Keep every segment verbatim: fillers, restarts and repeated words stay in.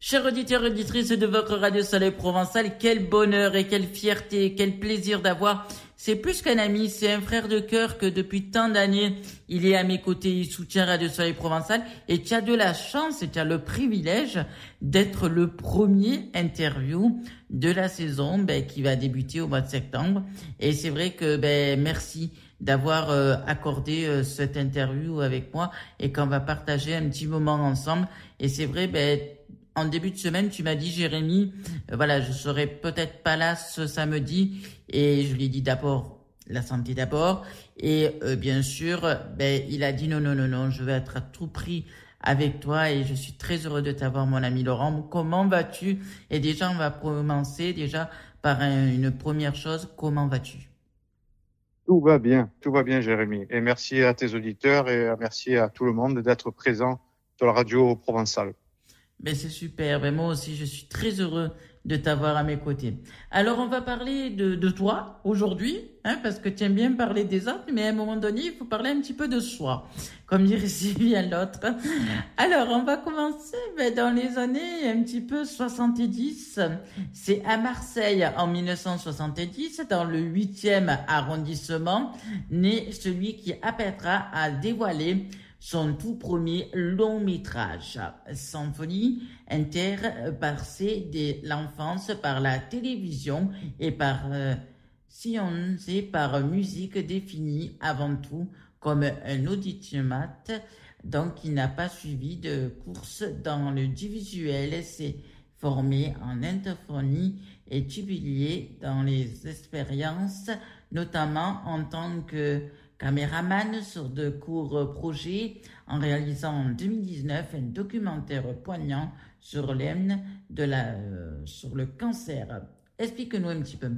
Chers auditeurs et auditrices de votre radio Soleil Provençal, quel bonheur et quelle fierté, quel plaisir d'avoir. C'est plus qu'un ami, c'est un frère de cœur que depuis tant d'années, il est à mes côtés, il soutient Radio Soleil Provençal et tu as de la chance et tu as le privilège d'être le premier interview de la saison ben, qui va débuter au mois de septembre. Et c'est vrai que ben merci d'avoir euh, accordé euh, cette interview avec moi et qu'on va partager un petit moment ensemble. Et c'est vrai, ben en début de semaine, tu m'as dit, Jérémy, euh, voilà, je serai peut-être pas là ce samedi. Et je lui ai dit d'abord, la santé d'abord. Et euh, bien sûr, ben, il a dit non, non, non, non, je vais être à tout prix avec toi. Et je suis très heureux de t'avoir, mon ami Laurent. Comment vas-tu? Et déjà, on va commencer déjà par un, une première chose. Comment vas-tu? Tout va bien, tout va bien, Jérémy. Et merci à tes auditeurs et merci à tout le monde d'être présent sur la radio provençale. Ben c'est super, ben moi aussi je suis très heureux de t'avoir à mes côtés. Alors on va parler de, de toi aujourd'hui, hein, parce que tu aimes bien parler des autres, mais à un moment donné il faut parler un petit peu de soi, comme dirait si bien l'autre. Alors on va commencer ben, dans les années un petit peu soixante-dix. C'est à Marseille en mille neuf cent soixante-dix, dans le huitième arrondissement, né celui qui apprêtera à dévoiler son tout premier long métrage, symphonie interbercée de l'enfance par la télévision et par euh, sciences par musique définie avant tout comme un audiomate, donc il n'a pas suivi de course dans le visuel, s'est formé en interphonie et publié dans les expériences, notamment en tant que caméraman sur de courts projets, en réalisant en deux mille dix-neuf un documentaire poignant sur l'hymne de la, euh, sur le cancer. Explique-nous un petit peu.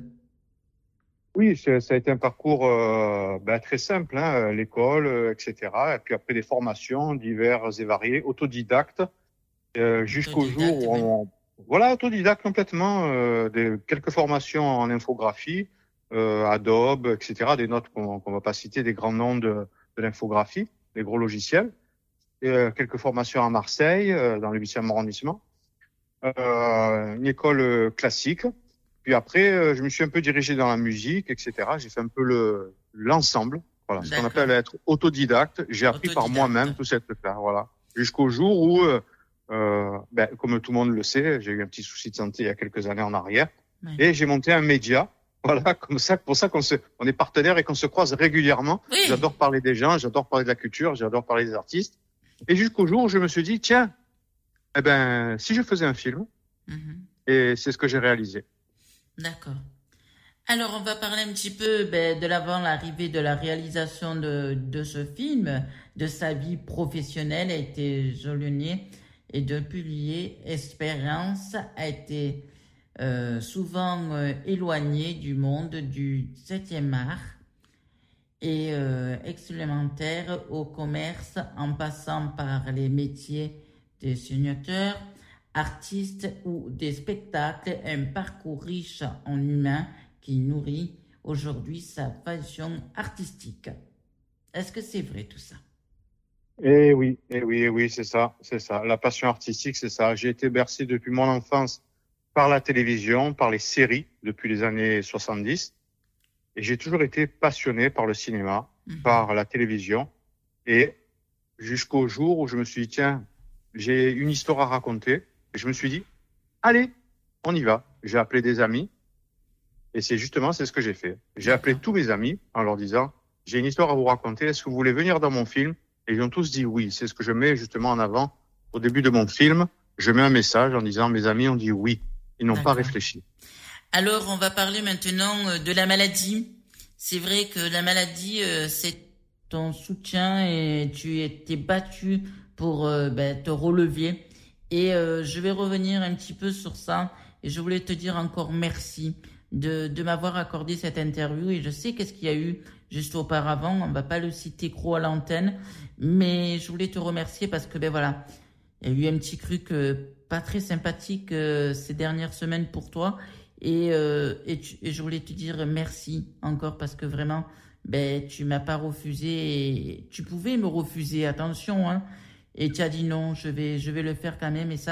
Oui, ça a été un parcours euh, ben, très simple, hein, l'école, euh, et cetera. Et puis après des formations diverses et variées, autodidactes, euh, jusqu'au jour où on... Oui. Voilà, autodidacte complètement, euh, des, quelques formations en infographie, Euh, Adobe, et cetera, des notes qu'on qu'on va pas citer, des grands noms de, de l'infographie, des gros logiciels. Et, euh, quelques formations à Marseille, euh, dans le huitième arrondissement. Euh, une école classique. Puis après, euh, je me suis un peu dirigé dans la musique, et cetera. J'ai fait un peu le l'ensemble. Voilà, ce qu'on appelle être autodidacte. J'ai appris autodidacte. Par moi-même tout cette là, voilà. Jusqu'au jour où, euh, euh, ben, comme tout le monde le sait, j'ai eu un petit souci de santé il y a quelques années en arrière, oui. Et j'ai monté un média. Voilà, comme ça, pour ça qu'on se, on est partenaires et qu'on se croise régulièrement. Oui. J'adore parler des gens, j'adore parler de la culture, j'adore parler des artistes. Et jusqu'au jour où je me suis dit, tiens, eh ben, si je faisais un film, mm-hmm. Et c'est ce que j'ai réalisé. D'accord. Alors, on va parler un petit peu ben, de l'avant l'arrivée de la réalisation de, de ce film, de sa vie professionnelle a été jalonnée et de publier Expérience a été Euh, souvent euh, éloigné du monde du septième art et euh, expérimentaire au commerce en passant par les métiers de signateur, artistes ou des spectacles, un parcours riche en humain qui nourrit aujourd'hui sa passion artistique. Est-ce que c'est vrai tout ça? Eh oui, eh oui, eh oui, c'est ça, c'est ça. La passion artistique, c'est ça. J'ai été bercé depuis mon enfance par la télévision, par les séries depuis les années soixante-dix. Et j'ai toujours été passionné par le cinéma, mmh. par la télévision. Et jusqu'au jour où je me suis dit, tiens, j'ai une histoire à raconter. Et je me suis dit, allez, on y va. J'ai appelé des amis. Et c'est justement, c'est ce que j'ai fait. J'ai appelé tous mes amis en leur disant, j'ai une histoire à vous raconter. Est-ce que vous voulez venir dans mon film? Et ils ont tous dit oui. C'est ce que je mets justement en avant. Au début de mon film, je mets un message en disant, mes amis ont dit oui. Ils n'ont D'accord. pas réfléchi. Alors, on va parler maintenant de la maladie. C'est vrai que la maladie, euh, c'est ton soutien et tu t'es battu pour euh, ben, te relever. Et euh, je vais revenir un petit peu sur ça. Et je voulais te dire encore merci de, de m'avoir accordé cette interview. Et je sais qu'est-ce qu'il y a eu juste auparavant. On va pas le citer gros à l'antenne. Mais je voulais te remercier parce que, ben voilà, il y a eu un petit truc euh, pas très sympathique euh, ces dernières semaines pour toi. Et, euh, et, tu, et je voulais te dire merci encore parce que vraiment, ben, tu m'as pas refusé. Et tu pouvais me refuser, attention, hein. Et tu as dit non, je vais, je vais le faire quand même. Et ça,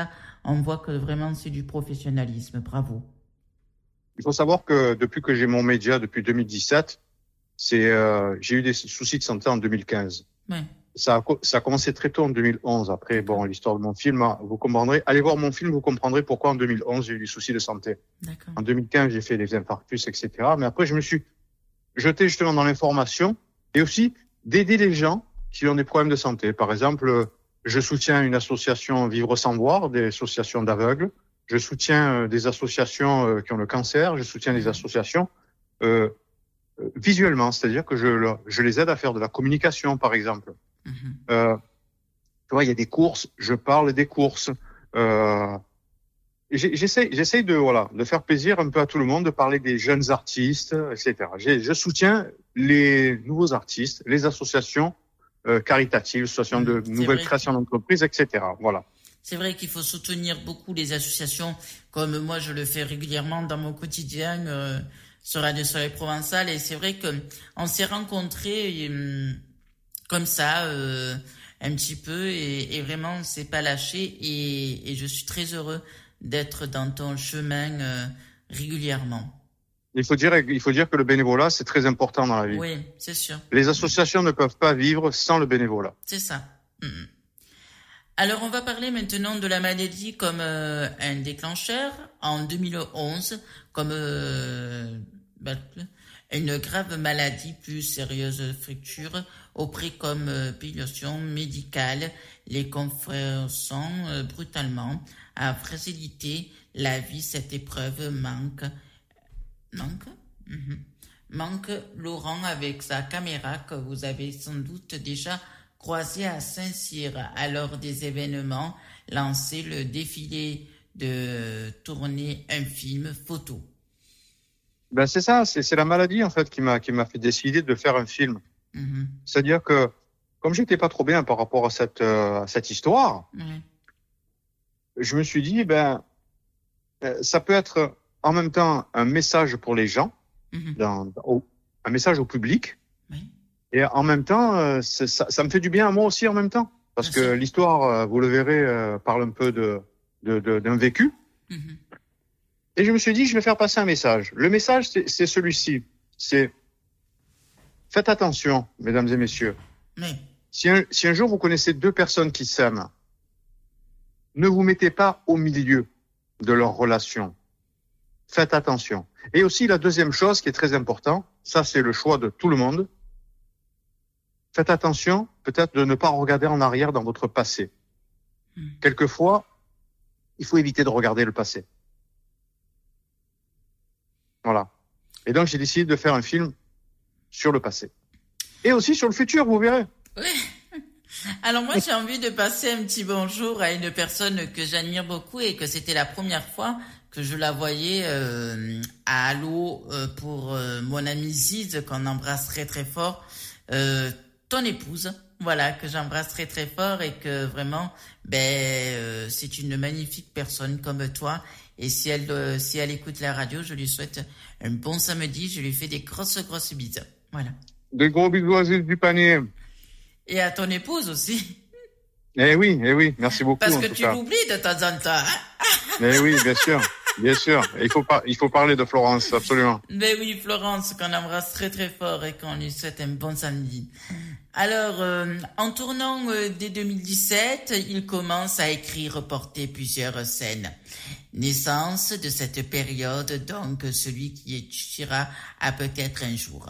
on voit que vraiment c'est du professionnalisme. Bravo. Il faut savoir que depuis que j'ai mon média, depuis deux mille dix-sept, c'est, euh, j'ai eu des soucis de santé en deux mille quinze. Ouais. Ça a, ça a commencé très tôt en deux mille onze. Après, bon, l'histoire de mon film, vous comprendrez. Allez voir mon film, vous comprendrez pourquoi en deux mille onze j'ai eu des soucis de santé. D'accord. En deux mille quinze, j'ai fait des infarctus, et cetera. Mais après, je me suis jeté justement dans l'information et aussi d'aider les gens qui ont des problèmes de santé. Par exemple, je soutiens une association Vivre sans voir, des associations d'aveugles. Je soutiens des associations qui ont le cancer. Je soutiens des associations euh, visuellement, c'est-à-dire que je, je les aide à faire de la communication, par exemple. Mmh. Euh, tu vois, il y a des courses, je parle des courses. Euh, j'essaie, j'essaie de voilà, de faire plaisir un peu à tout le monde, de parler des jeunes artistes, et cetera. Je, je soutiens les nouveaux artistes, les associations euh, caritatives, associations de C'est nouvelles créations que... d'entreprises, et cetera. Voilà. C'est vrai qu'il faut soutenir beaucoup les associations, comme moi je le fais régulièrement dans mon quotidien euh, sur Radio Soleil Provençal. Et c'est vrai que on s'est rencontrés euh, comme ça, euh, un petit peu, et, et vraiment on s'est pas lâché. Et, et je suis très heureux d'être dans ton chemin euh, régulièrement. Il faut dire, il faut dire que le bénévolat c'est très important dans la vie. Oui, c'est sûr. Les associations ne peuvent pas vivre sans le bénévolat. C'est ça. Mmh. Alors, on va parler maintenant de la maladie comme euh, un déclencheur. En deux mille onze, comme euh, une grave maladie plus sérieuse fracture au précoce euh, pilation médicale, les confessant euh, brutalement à fragilité la vie. Cette épreuve manque, manque, mm-hmm. manque Laurent avec sa caméra que vous avez sans doute déjà croisé à Saint-Cyr à lors des événements, lancé le défilé de tourner un film photo. Ben c'est ça, c'est, c'est la maladie en fait qui m'a qui m'a fait décider de faire un film. Mm-hmm. C'est-à-dire que comme j'étais pas trop bien par rapport à cette euh, à cette histoire, mm-hmm. je me suis dit ben ça peut être en même temps un message pour les gens, mm-hmm. dans, au, un message au public. Oui. Et en même temps, euh, ça, ça me fait du bien à moi aussi en même temps. Parce Merci. que l'histoire, euh, vous le verrez, euh, parle un peu de, de, de, d'un vécu. Mm-hmm. Et je me suis dit, je vais faire passer un message. Le message, c'est, c'est celui-ci. C'est, faites attention, mesdames et messieurs. Oui. Si un, si un jour vous connaissez deux personnes qui s'aiment, ne vous mettez pas au milieu de leur relation. Faites attention. Et aussi, la deuxième chose qui est très importante, ça c'est le choix de tout le monde. Faites attention, peut-être, de ne pas regarder en arrière dans votre passé. Mmh. Quelquefois, il faut éviter de regarder le passé. Voilà. Et donc, j'ai décidé de faire un film sur le passé. Et aussi sur le futur, vous verrez. Oui. Alors moi, j'ai envie de passer un petit bonjour à une personne que j'admire beaucoup et que c'était la première fois que je la voyais euh, à Allo euh, pour euh, mon amie Ziz, qu'on embrasse très très fort. Euh, ton épouse, voilà, que j'embrasse très très fort et que vraiment, ben, euh, c'est une magnifique personne comme toi. Et si elle, euh, si elle écoute la radio, je lui souhaite un bon samedi. Je lui fais des grosses grosses bises. Voilà. Des gros bisous à Ziz du panier. Et à ton épouse aussi. Eh oui, eh oui, merci beaucoup. Parce que tu cas. l'oublies de temps en temps. Hein. Eh oui, bien sûr. Bien sûr, il faut pas, il faut parler de Florence, absolument. Ben oui, Florence, qu'on embrasse très très fort et qu'on lui souhaite un bon samedi. Alors, euh, en tournant euh, dès deux mille dix-sept, il commence à écrire, reporter plusieurs scènes. Naissance de cette période, donc celui qui étudiera à peut-être un jour.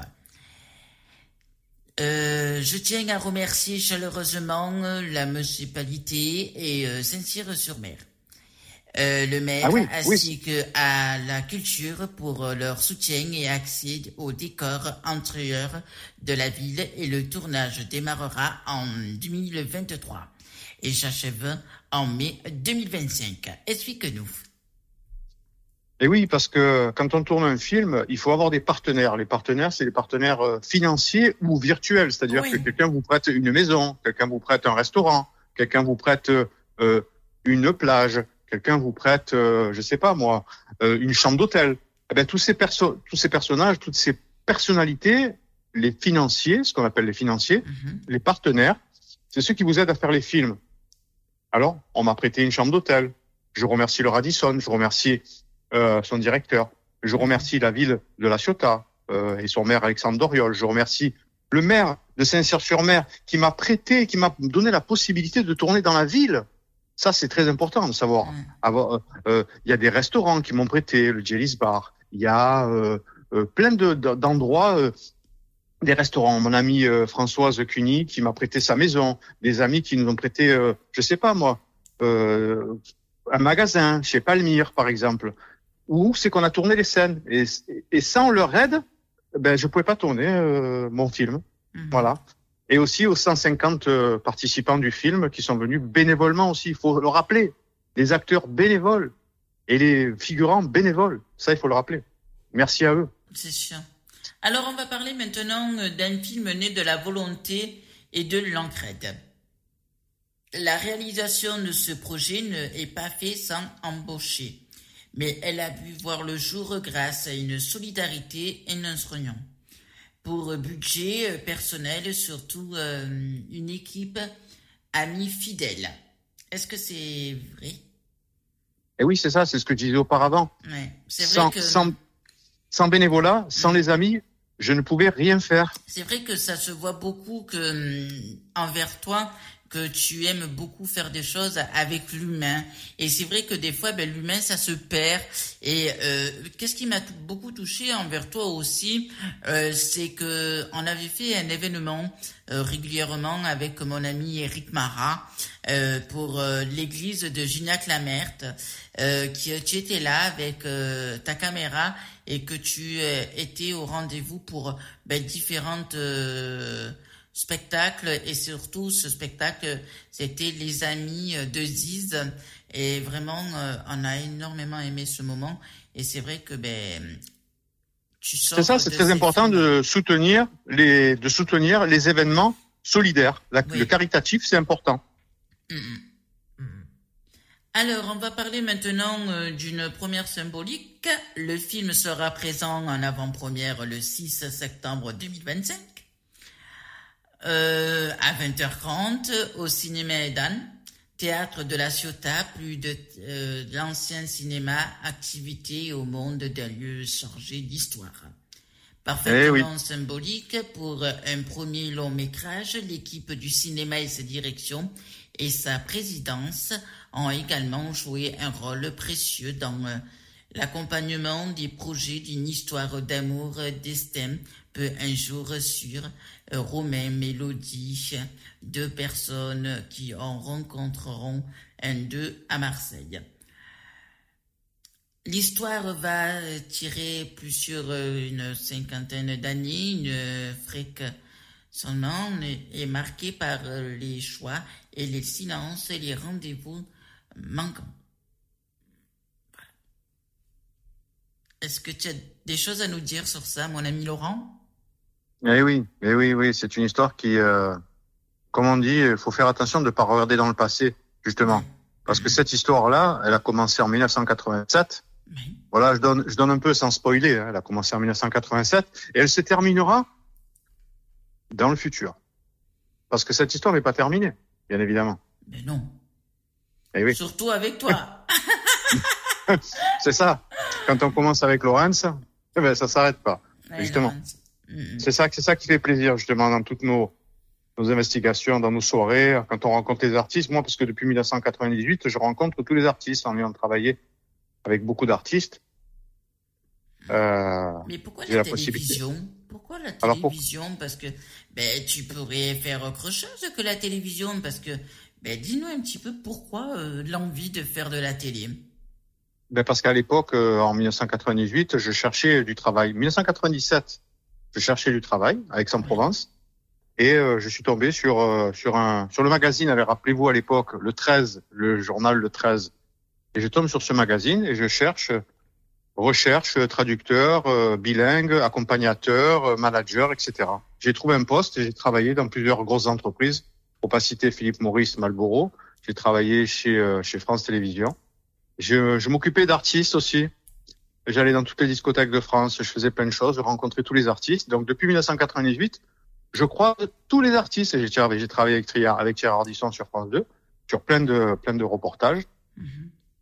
Euh, je tiens à remercier chaleureusement la municipalité et euh, Saint-Cyr-sur-Mer. Euh, le maire, ah oui, ainsi oui. que à la culture pour leur soutien et accès au décor intérieur de la ville, et le tournage démarrera en deux mille vingt-trois et s'achève en mai deux mille vingt-cinq. Explique-nous. Et oui, parce que quand on tourne un film, il faut avoir des partenaires. Les partenaires, c'est les partenaires financiers ou virtuels, c'est-à-dire oui. que quelqu'un vous prête une maison, quelqu'un vous prête un restaurant, quelqu'un vous prête euh, une plage, quelqu'un vous prête, euh, je sais pas moi, euh, une chambre d'hôtel. Eh bien, tous ces perso- tous ces personnages, toutes ces personnalités, les financiers, ce qu'on appelle les financiers, mm-hmm. les partenaires, c'est ceux qui vous aident à faire les films. Alors, on m'a prêté une chambre d'hôtel. Je remercie le Radisson, je remercie euh, son directeur, je remercie la ville de La Ciotat euh, et son maire Alexandre Doriol, je remercie le maire de Saint-Cyr-sur-Mer qui m'a prêté, qui m'a donné la possibilité de tourner dans la ville. Ça, c'est très important de savoir. Avoir, euh, il y a des restaurants qui m'ont prêté, le Jelly's Bar. Il y a euh, euh, plein de, de, d'endroits, euh, des restaurants. Mon amie euh, Françoise Cuny qui m'a prêté sa maison. Des amis qui nous ont prêté, euh, je sais pas moi, euh, un magasin chez Palmyre, par exemple. Où c'est qu'on a tourné les scènes. Et, et sans leur aide, ben je pouvais pas tourner euh, mon film. Mmh. Voilà. Et aussi aux cent cinquante euh, participants du film qui sont venus bénévolement aussi. Il faut le rappeler. Les acteurs bénévoles et les figurants bénévoles. Ça, il faut le rappeler. Merci à eux. C'est sûr. Alors, on va parler maintenant d'un film né de la volonté et de l'entraide. La réalisation de ce projet n'est pas faite sans embaucher, mais elle a pu voir le jour grâce à une solidarité et un soignant. Pour budget personnel, surtout euh, une équipe amie fidèle. Est-ce que c'est vrai? Eh oui, c'est ça, c'est ce que je disais auparavant. Ouais, c'est vrai sans, que... sans, sans bénévolat, sans les amis, je ne pouvais rien faire. C'est vrai que ça se voit beaucoup que envers toi, que tu aimes beaucoup faire des choses avec l'humain. Et c'est vrai que des fois, ben, l'humain, ça se perd. Et euh, qu'est-ce qui m'a t- beaucoup touché envers toi aussi, euh, c'est que on avait fait un événement euh, régulièrement avec mon ami Eric Marat euh, pour euh, l'église de Gignac-la-Merte, euh, qui tu étais là avec euh, ta caméra et que tu euh, étais au rendez-vous pour ben, différentes euh, spectacle et surtout ce spectacle c'était les amis de Ziz et vraiment euh, on a énormément aimé ce moment et c'est vrai que ben tu sors c'est ça c'est très important films. de soutenir les de soutenir les événements solidaires. La, oui. Le caritatif c'est important. Mmh. Mmh. Alors on va parler maintenant euh, d'une première symbolique. Le film sera présent en avant-première le six septembre deux mille vingt-cinq. Euh, à vingt heures trente au cinéma Edan, théâtre de La Ciotat, plus de euh, l'ancien cinéma, activité au monde d'un lieu chargé d'histoire. Parfaitement eh oui. symbolique pour un premier long métrage, l'équipe du cinéma et sa direction et sa présidence ont également joué un rôle précieux dans euh, l'accompagnement des projets d'une histoire d'amour, destin, peu un jour sur euh, Romain, Mélodie, deux personnes qui en rencontreront un d'eux à Marseille. L'histoire va tirer plus sur une cinquantaine d'années, une frique son nom est marquée par les choix et les silences et les rendez-vous manquants. Est-ce que tu as des choses à nous dire sur ça, mon ami Laurent? Eh oui, eh oui, oui, c'est une histoire qui, euh, comme on dit, il faut faire attention de ne pas regarder dans le passé, justement. Parce que cette histoire-là, elle a commencé en dix-neuf cent quatre-vingt-sept. Oui. Voilà, je donne, je donne un peu sans spoiler. Hein, elle a commencé en dix-neuf cent quatre-vingt-sept et elle se terminera dans le futur. Parce que cette histoire n'est pas terminée, bien évidemment. Mais non. Eh oui. Surtout avec toi. C'est ça. Quand on commence avec Laurence, eh ben, ça s'arrête pas. Ouais, justement. Mmh. C'est ça, c'est ça qui fait plaisir, justement, dans toutes nos, nos investigations, dans nos soirées, quand on rencontre les artistes. Moi, parce que depuis dix-neuf cent quatre-vingt-dix-huit, je rencontre tous les artistes en ayant travaillé avec beaucoup d'artistes. Euh, Mais pourquoi la, la télévision? Pourquoi la télévision? Alors, pour... Parce que ben, tu pourrais faire autre chose que la télévision. Parce que, ben, dis-nous un petit peu pourquoi euh, l'envie de faire de la télé. Ben parce qu'à l'époque, euh, en dix-neuf cent quatre-vingt-dix-huit, je cherchais du travail. dix-neuf cent quatre-vingt-dix-sept, je cherchais du travail à Aix-en-Provence. Oui. Et euh, je suis tombé sur euh, sur un sur le magazine. Alors, rappelez-vous à l'époque, le treize, le journal le treize. Et je tombe sur ce magazine et je cherche recherche, traducteur, euh, bilingue, accompagnateur, euh, manager, et cetera. J'ai trouvé un poste et j'ai travaillé dans plusieurs grosses entreprises. Pour pas citer Philippe Maurice, Marlboro. J'ai travaillé chez euh, chez France Télévisions. Je, je m'occupais d'artistes aussi. J'allais dans toutes les discothèques de France. Je faisais plein de choses. Je rencontrais tous les artistes. Donc depuis dix-neuf cent quatre-vingt-dix-huit, je croise tous les artistes. Et j'ai, j'ai travaillé avec Thierry, avec Thierry Ardisson sur France deux, sur plein de plein de reportages. Mm-hmm.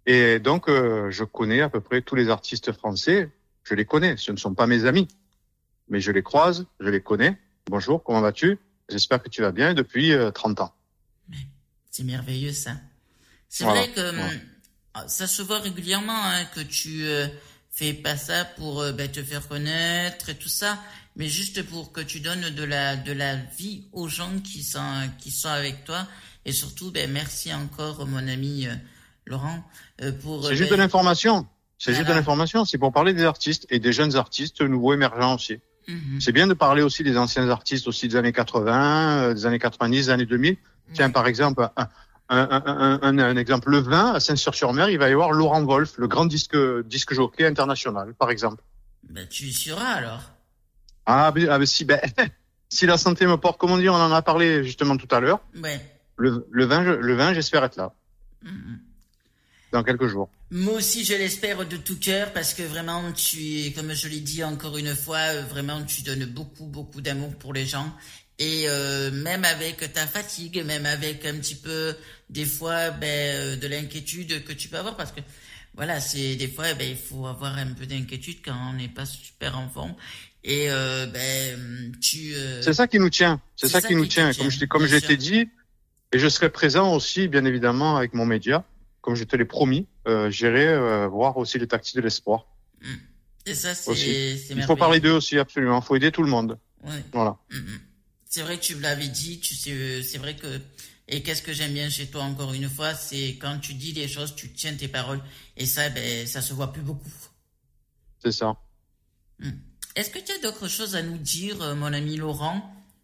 Et donc, euh, je connais à peu près tous les artistes français. Je les connais. Ce ne sont pas mes amis, mais je les croise, je les connais. Bonjour, comment vas-tu? J'espère que tu vas bien depuis euh, trente ans. C'est merveilleux, ça. C'est Voilà. vrai que Voilà. ça se voit régulièrement, hein, que tu euh, fais pas ça pour euh, ben, te faire connaître et tout ça, mais juste pour que tu donnes de la de la vie aux gens qui sont qui sont avec toi. Et surtout, ben merci encore, mon ami euh, Laurent, euh, pour. C'est euh, juste ben, de l'information. C'est voilà. juste de l'information. C'est pour parler des artistes et des jeunes artistes nouveaux émergents aussi. Mhm. C'est bien de parler aussi des anciens artistes aussi des années quatre-vingts, euh, des années quatre-vingt-dix, des années deux mille. Tiens, Ouais. par exemple, un, un, un, un, un exemple, le vingt, à Saint-Cyr-sur-Mer, il va y avoir Laurent Wolf, le grand disque, disque jockey international, par exemple. Ben, tu y seras alors. Ah, ben, ah, ben, si, ben, si la santé me porte, comme on dit, on en a parlé justement tout à l'heure. Ouais. Le, le vingt, je- le vingt, j'espère être là, Mhm. dans quelques jours. Moi aussi, je l'espère de tout cœur parce que vraiment, tu es, comme je l'ai dit encore une fois, euh, vraiment, tu donnes beaucoup, beaucoup d'amour pour les gens. Et euh, même avec ta fatigue, même avec un petit peu, des fois, ben, euh, de l'inquiétude que tu peux avoir, parce que voilà, c'est des fois, ben, il faut avoir un peu d'inquiétude quand on n'est pas super en forme. Et euh, ben, tu. Euh, C'est ça qui nous tient. C'est c'est ça ça qui nous qui te tient. tient, Comme je, t'ai- comme bien je sûr. t'ai dit, et je serai présent aussi, bien évidemment, avec mon média, comme je te l'ai promis. Euh, j'irai euh, voir aussi les tactiques de l'espoir. Mm. Et ça, c'est Aussi. c'est Il faut merveilleux. parler d'eux aussi, absolument. Il faut aider tout le monde. Ouais. Voilà. Mhm. C'est vrai que tu me l'avais dit, tu sais, c'est vrai que, et qu'est-ce que j'aime bien chez toi encore une fois, c'est quand tu dis des choses, tu tiens tes paroles, et ça, ben, ça se voit plus beaucoup. C'est ça. Hmm. Est-ce que tu as d'autres choses à nous dire, euh, mon ami Laurent?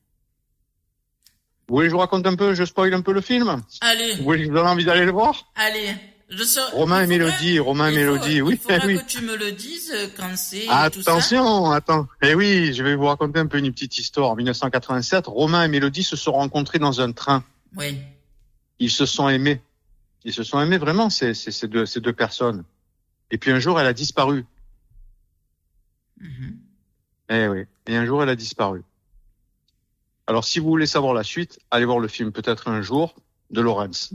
Vous voulez que je vous raconte un peu, je spoil un peu le film? Allez, Vous voulez que je vous donne envie d'aller le voir? allez, je sors. Romain et il faudra- Mélodie, Romain et il faut- Mélodie, oui, Il faudra oui. que tu me le dises euh, quand c'est et tout ça. Attention, attends. Eh oui, je vais vous raconter un peu une petite histoire. En mille neuf cent quatre-vingt-sept, Romain et Mélodie se sont rencontrés dans un train. Oui. Ils se sont aimés. Ils se sont aimés vraiment, ces, ces, ces deux, ces deux personnes. Et puis un jour, elle a disparu. Mhm. Eh oui. Et un jour, elle a disparu. Alors, si vous voulez savoir la suite, allez voir le film Peut-être un jour de Lawrence.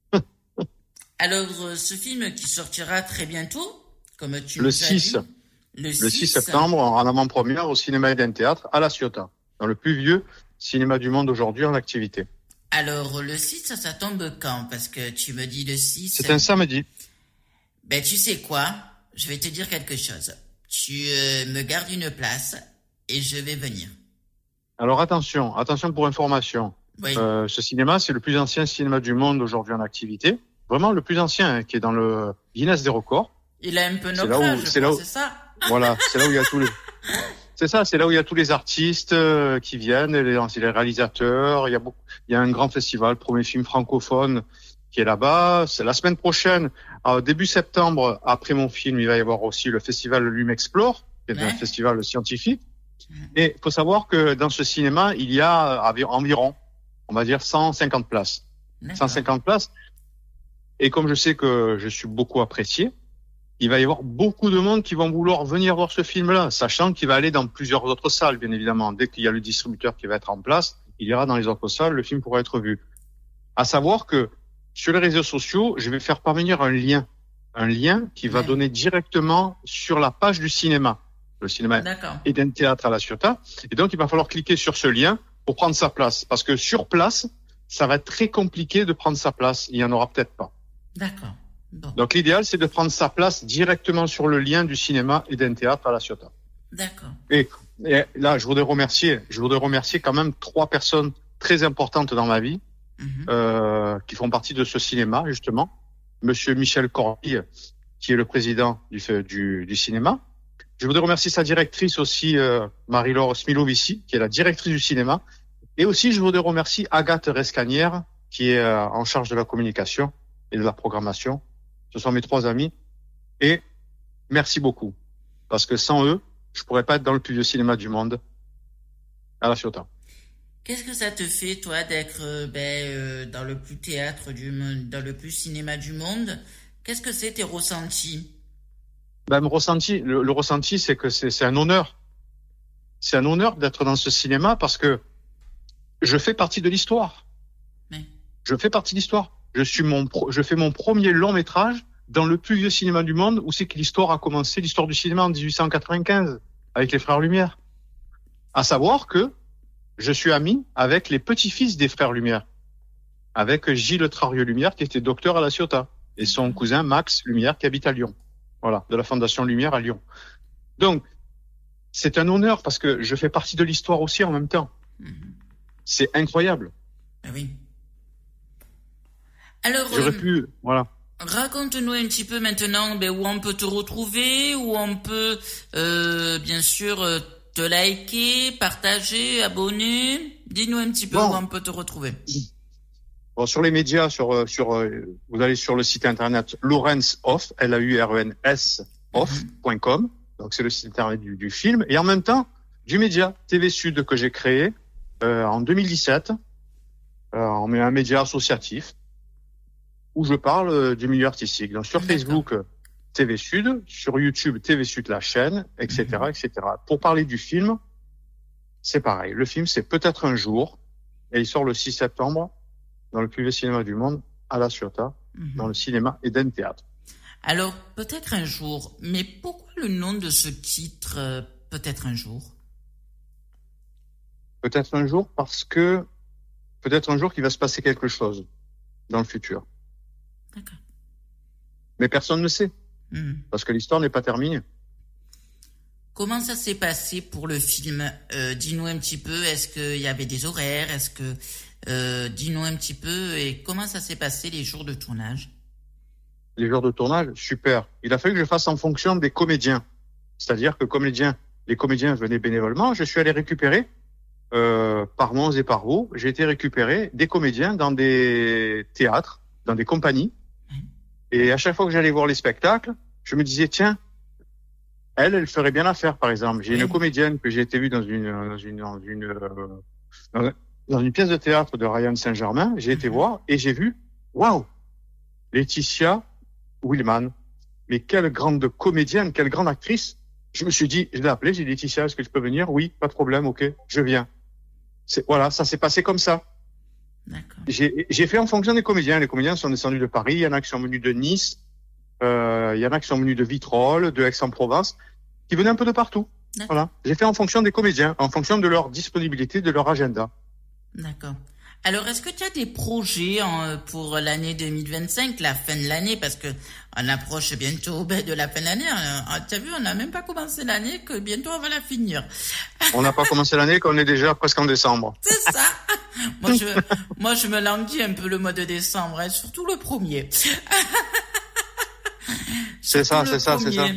Alors, euh, ce film qui sortira très bientôt, comme tu Le nous as six. dit, le Le six six septembre, en avant-première au cinéma Eden Théâtre à La Ciotat, dans le plus vieux cinéma du monde aujourd'hui en activité. Alors, le six, ça, ça tombe quand? Parce que tu me dis le six. C'est un samedi. Ben, tu sais quoi? Je vais te dire quelque chose. Tu euh, me gardes une place et je vais venir. Alors attention, attention pour information. Oui. Euh, ce cinéma, c'est le plus ancien cinéma du monde aujourd'hui en activité. Vraiment le plus ancien, hein, qui est dans le Guinness des records. Il a un peu c'est notre là où- âge, je c'est là crois, où- c'est ça? Voilà, c'est là où il y a tous les... C'est ça, c'est là où il y a tous les artistes euh, qui viennent, les, les réalisateurs. Il y a beaucoup, il y a un grand festival, premier film francophone qui est là-bas. C'est la semaine prochaine, euh, début septembre, après mon film, il va y avoir aussi le festival Lume Explore, qui est un Ouais. festival scientifique. Et il faut savoir que dans ce cinéma, il y a euh, environ, on va dire, cent cinquante places. D'accord. cent cinquante places. Et comme je sais que je suis beaucoup apprécié, il va y avoir beaucoup de monde qui vont vouloir venir voir ce film-là, sachant qu'il va aller dans plusieurs autres salles, bien évidemment. Dès qu'il y a le distributeur qui va être en place, il ira dans les autres salles, le film pourra être vu. À savoir que sur les réseaux sociaux, je vais faire parvenir un lien. Un lien qui va Ouais. donner directement sur la page du cinéma. Le cinéma D'accord. Eden Théâtre à La Ciotat. Et donc, il va falloir cliquer sur ce lien pour prendre sa place. Parce que sur place, ça va être très compliqué de prendre sa place. Il y en aura peut-être pas. D'accord. Bon. Donc, l'idéal, c'est de prendre sa place directement sur le lien du cinéma Eden Théâtre à La Ciotat. D'accord. Et, et là, je voudrais remercier, je voudrais remercier quand même trois personnes très importantes dans ma vie, Mhm. euh, qui font partie de ce cinéma, justement. Monsieur Michel Corby, qui est le président du, du, du cinéma. Je voudrais remercier sa directrice aussi, euh, Marie-Laure Smilovici, qui est la directrice du cinéma. Et aussi, je voudrais remercier Agathe Rescanière, qui est euh, en charge de la communication et de la programmation. Ce sont mes trois amis. Et merci beaucoup. Parce que sans eux, je pourrais pas être dans le plus vieux cinéma du monde, à La Ciotat. Qu'est-ce que ça te fait, toi, d'être euh, ben, euh, dans le plus théâtre du monde, dans le plus cinéma du monde? Qu'est-ce que c'est tes ressentis? Ben, mon ressenti, le, le ressenti, c'est que c'est, c'est un honneur. C'est un honneur d'être dans ce cinéma parce que je fais partie de l'histoire. Oui. Je fais partie de l'histoire. Je suis mon, pro, je fais mon premier long métrage dans le plus vieux cinéma du monde, où c'est que l'histoire a commencé, l'histoire du cinéma en dix-huit cent quatre-vingt-quinze, avec les frères Lumière. À savoir que je suis ami avec les petits-fils des frères Lumière, avec Gilles Trarieux-Lumière, qui était docteur à La Ciotat, et son cousin Max Lumière, qui habite à Lyon. Voilà, de la Fondation Lumière à Lyon. Donc, c'est un honneur, parce que je fais partie de l'histoire aussi en même temps. Mmh. C'est incroyable. Ah oui. Alors, J'aurais euh, pu, voilà. Raconte-nous un petit peu maintenant ben, où on peut te retrouver, où on peut, euh, bien sûr, euh, te liker, partager, abonner. Dis-nous un petit peu bon. Où on peut te retrouver. Bon, sur les médias, sur, sur, vous allez sur le site internet Laurens Hoff, L A U R E N S, off point com. Mm-hmm. Donc, c'est le site internet du, du film. Et en même temps, du média T V Sud que j'ai créé euh, en deux mille dix-sept. Euh, on met un média associatif où je parle euh, du milieu artistique. Donc, sur D'accord. Facebook, T V Sud, sur YouTube, T V Sud, la chaîne, et cetera, mm-hmm. et cetera. Pour parler du film, c'est pareil. Le film, c'est Peut-être un jour, et il sort le six septembre dans le plus vieux cinéma du monde, à La Ciotat, mm-hmm. dans le cinéma Eden Théâtre. Alors, Peut-être un jour, mais pourquoi le nom de ce titre, euh, Peut-être un jour? Peut-être un jour parce que peut-être un jour qu'il va se passer quelque chose dans le futur. D'accord. Mais personne ne sait, mmh. parce que l'histoire n'est pas terminée. Comment ça s'est passé pour le film? euh, Dis-nous un petit peu, est-ce qu'il y avait des horaires? Est-ce que euh, dis-nous un petit peu, et comment ça s'est passé les jours de tournage? Les jours de tournage, super. Il a fallu que je fasse en fonction des comédiens. C'est-à-dire que comédiens, les comédiens venaient bénévolement, je suis allé récupérer euh, par Mons et par Vaux, j'ai été récupérer des comédiens dans des théâtres, dans des compagnies. Et à chaque fois que j'allais voir les spectacles, je me disais, tiens, elle, elle ferait bien l'affaire, par exemple. J'ai oui. une comédienne que j'ai été vue dans une, dans une, dans une, euh, dans, dans une pièce de théâtre de Ryan Saint-Germain. J'ai été voir et j'ai vu, waouh, Laetitia Willman. Mais quelle grande comédienne, quelle grande actrice. Je me suis dit, je l'ai appelée, j'ai dit, Laetitia, est-ce que je peux venir? Oui, pas de problème, ok, je viens. C'est, voilà, ça s'est passé comme ça. D'accord. J'ai, j'ai fait en fonction des comédiens. Les comédiens sont descendus de Paris, il y en a qui sont venus de Nice, euh, il y en a qui sont venus de Vitrolles, de Aix-en-Provence, qui venaient un peu de partout. D'accord. Voilà. J'ai fait en fonction des comédiens, en fonction de leur disponibilité, de leur agenda. D'accord. Alors, est-ce que tu as des projets en, pour l'année deux mille vingt-cinq, la fin de l'année, parce que on approche bientôt ben, de la fin de l'année. Tu as vu, on n'a même pas commencé l'année, que bientôt on va la finir. On n'a pas commencé l'année, qu'on est déjà presque en décembre. C'est ça. Moi, je, moi, je me languis un peu le mois de décembre, hein, surtout le premier. C'est ça, c'est ça, c'est ça.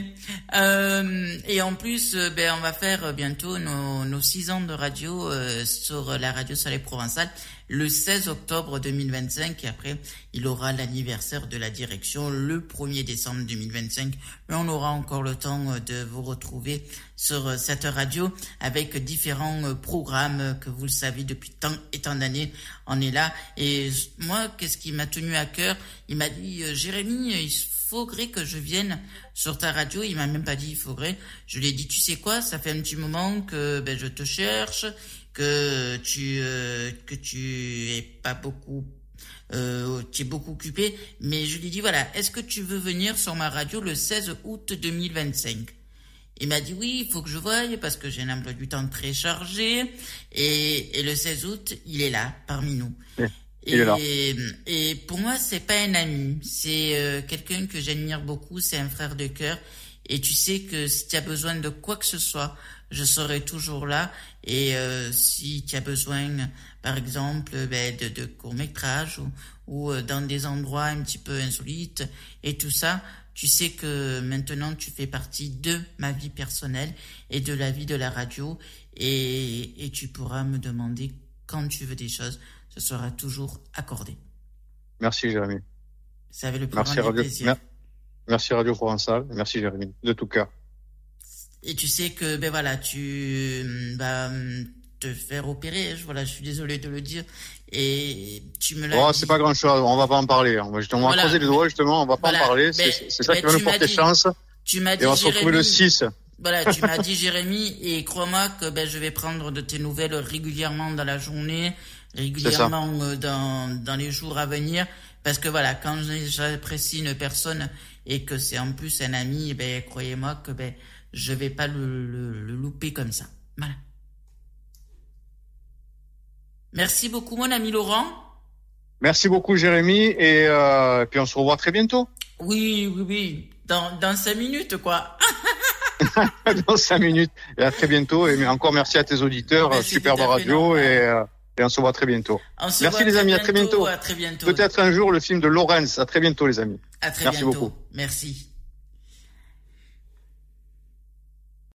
Euh, et en plus, ben, on va faire bientôt nos, nos six ans de radio euh, sur la radio Soleil Provençal le seize octobre deux mille vingt-cinq. Et après, il aura l'anniversaire de la direction le premier décembre deux mille vingt-cinq. Mais on aura encore le temps de vous retrouver sur cette radio avec différents programmes que vous le savez depuis tant et tant d'années. On est là. Et moi, qu'est-ce qui m'a tenu à cœur? Il m'a dit, Jérémy, il faudrait que je vienne sur ta radio. Il m'a même pas dit il faudrait. Je lui ai dit, tu sais quoi, ça fait un petit moment que ben je te cherche, que tu euh, que tu es pas beaucoup euh, tu es beaucoup occupé, mais je lui ai dit voilà, est-ce que tu veux venir sur ma radio le seize août deux mille vingt-cinq? Il m'a dit oui, il faut que je voie parce que j'ai un emploi du temps très chargé, et, et le seize août, il est là parmi nous. Ouais. Et, et pour moi, c'est pas un ami, c'est euh, quelqu'un que j'admire beaucoup, c'est un frère de cœur. Et tu sais que si tu as besoin de quoi que ce soit, je serai toujours là. Et euh, si tu as besoin, par exemple, ben, de, de courts-métrages ou, ou euh, dans des endroits un petit peu insolites et tout ça, tu sais que maintenant tu fais partie de ma vie personnelle et de la vie de la radio. Et, et tu pourras me demander quand tu veux des choses. Ce sera toujours accordé. Merci Jérémy. Ça avait le plus Merci grand Radio... plaisir. Merci Radio Provençal. Merci Jérémy, de tout cœur. Et tu sais que ben voilà, tu vas te faire opérer. Voilà, je suis désolé de le dire. Et tu me l'as oh, dit. C'est pas grand chose. On va pas en parler. On va justement voilà. croiser les doigts justement. On va pas voilà. en parler. Ben, c'est, c'est ça ben, qui va nous porter dit, chance. Tu m'as dit. Et on va Jérémy, se retrouver le six. Voilà, tu m'as dit Jérémy, et crois-moi que ben je vais prendre de tes nouvelles régulièrement dans la journée, régulièrement dans dans les jours à venir, parce que voilà, quand j'apprécie une personne et que c'est en plus un ami, ben, croyez-moi que ben, je vais pas le, le, le louper comme ça. Voilà. Merci beaucoup, mon ami Laurent. Merci beaucoup, Jérémy, et euh, puis on se revoit très bientôt. Oui, oui, oui, dans, dans cinq minutes, quoi. Dans cinq minutes, et à très bientôt, et encore merci à tes auditeurs, merci, superbe radio, et, euh, et on se voit très bientôt. Merci les amis, bientôt, à très bientôt. À très bientôt. Peut-être un jour le film de Lawrence, à très bientôt les amis. À très merci bientôt. beaucoup. Merci.